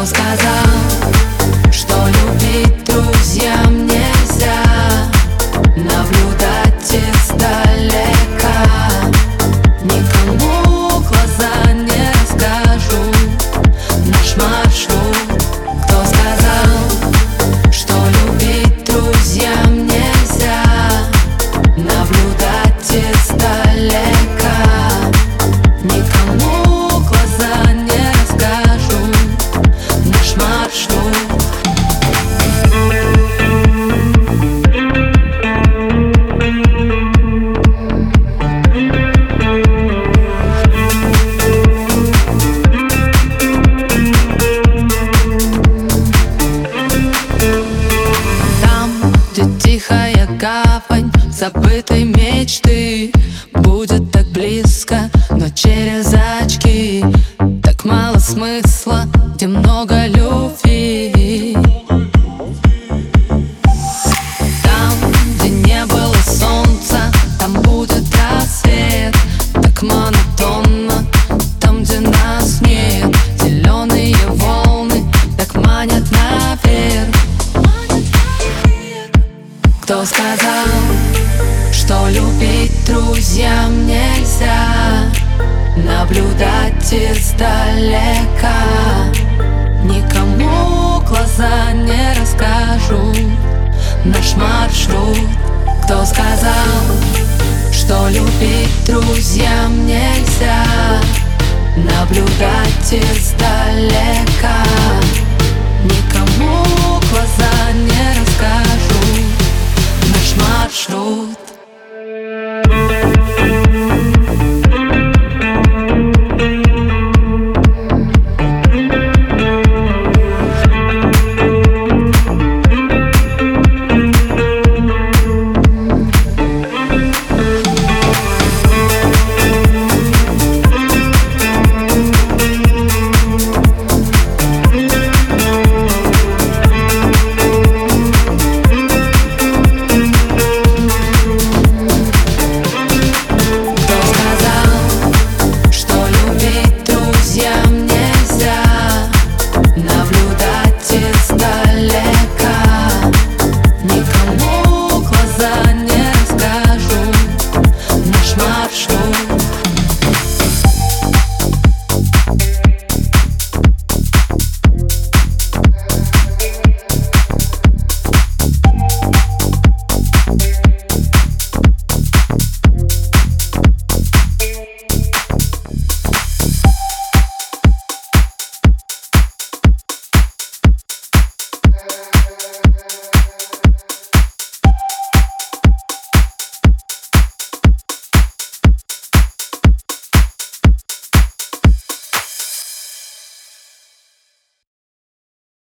Кто сказал, что любить друзьям нельзя? Наблюдать издалека. Никому глаза не расскажу наш маршрут. Кто сказал, что любить друзьям нельзя? Наблюдать издалека. Никому глаза не расскажу наш маршрут. Тихая гавань забытой мечты будет так близко, но через очки. Так мало смысла, где много любви. Там, где не было солнца, там будет рассвет. Так монотонно, там, где нас нет. Зеленые волны так манят наверх. Кто сказал, что любить друзьям нельзя? Наблюдать издалека. Никому глаза не расскажу наш маршрут. Кто сказал, что любить друзьям